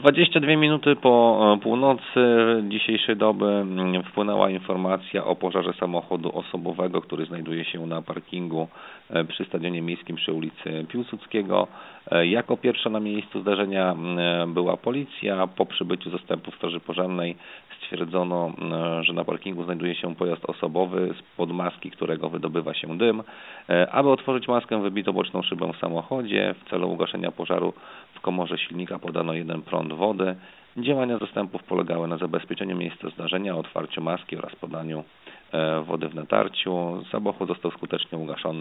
22 minuty po północy dzisiejszej doby wpłynęła informacja o pożarze samochodu osobowego, który znajduje się na parkingu przy Stadionie Miejskim przy ulicy Piłsudskiego. Jako pierwsza na miejscu zdarzenia była policja. Po przybyciu zastępów Straży Pożarnej stwierdzono, że na parkingu znajduje się pojazd osobowy, spod maski którego wydobywa się dym. Aby otworzyć maskę, wybito boczną szybę w samochodzie. W celu ugaszenia pożaru w komorze silnika podano jeden prąd wody. Działania zastępów polegały na zabezpieczeniu miejsca zdarzenia, otwarciu maski oraz podaniu wody w natarciu. Samochód został skutecznie ugaszony.